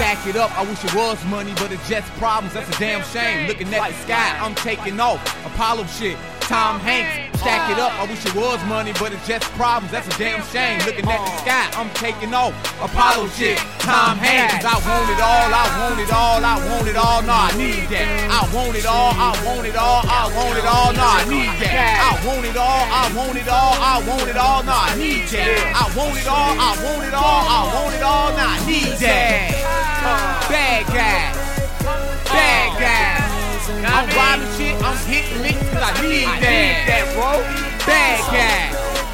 stack it up, I wish it was money, but it's just problems, that's a damn shame. Looking at the sky, I'm taking off, Apollo shit, Tom Hanks. Stack it up, I wish it was money, but it's just problems, that's a damn shame. Looking at the sky, I'm taking off, Apollo shit, Tom Hanks. 'Cause I want it all, I want it all, I want it all, nah, I need that. I want it all, I want it all, I want it all, nah, I need that. I want it all, I want it all, I want it all, nah, I need that. I want it all, I want it all, I want it all, nah, I need that. Bad guy, bad guy. I'm robbing shit, I'm hitting licks 'cause I need that, bro. Bad guy,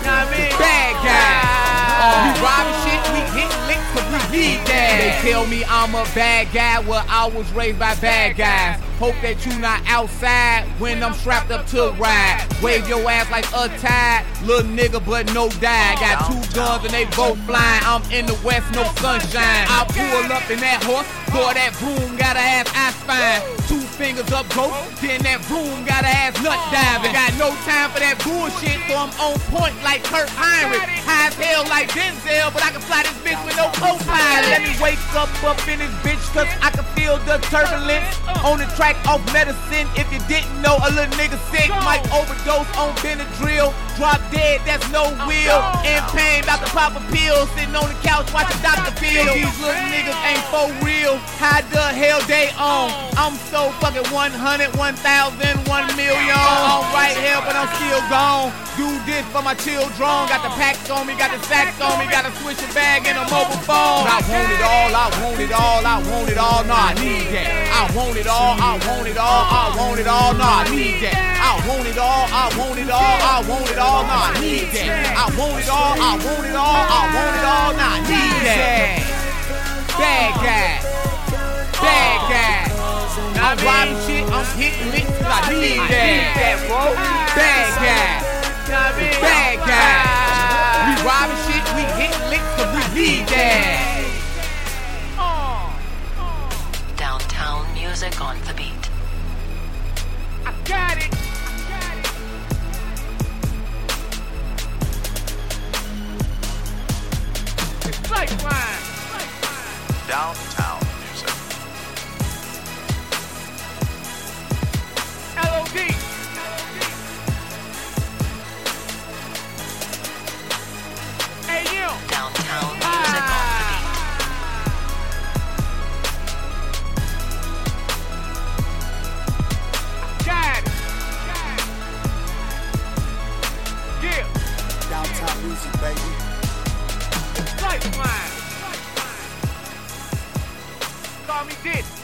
bad guy. We robbing shit, we hitting licks 'cause we need that. They tell me I'm a bad guy, well I was raised by bad guys. Hope that you not outside when I'm strapped up to ride. Wave your ass like a tide, little nigga but no die. Got 2 guns and they both flying. I'm in the west, no sunshine. I pull up in that horse, boy that broom got a ass I spine. 2 fingers up ghost, then that broom got a ass nut diving. Got no time for that bullshit, so I'm on point like Kurt Heinrich. High as hell like Denzel, but I can fly this bitch with no co-pilot. Let me wake up in this bitch, 'cause I can feel the turbulence. On the track off medicine, if you didn't know, a little nigga sick might overdose on Benadryl. Drop dead, that's no will. In pain, about to pop a pill, sitting on the couch watching Dr. Phil. These little niggas ain't for real. How the hell they on? I'm so fucking 100, 1,000, 1 million. I'm right here, but I'm still gone. Do this for my children. Got the packs on me, got the sacks on me, got a swisher bag and a mobile phone. I want it all, I want it all, I want it all, nah, I need that. I want it all, I want it all, I want it all, nah, I need that. I want it all, I want it all, I want it all, nah, I need that. I want it all, I want it all, I want it all, nah, I need that. Bad guy, bad guy. I'm robbing shit, I'm hitting licks 'cause I need that, bro. Bad guy, bad guy. We robbing shit, we hitting licks 'cause we need that. Downtown music on the beat. I got it. It's Lifeline. Downtown music. LOD. AM. Downtown music on the beat. Got it. Yeah. Downtown music, baby. It's Lifeline. Call me Diddy.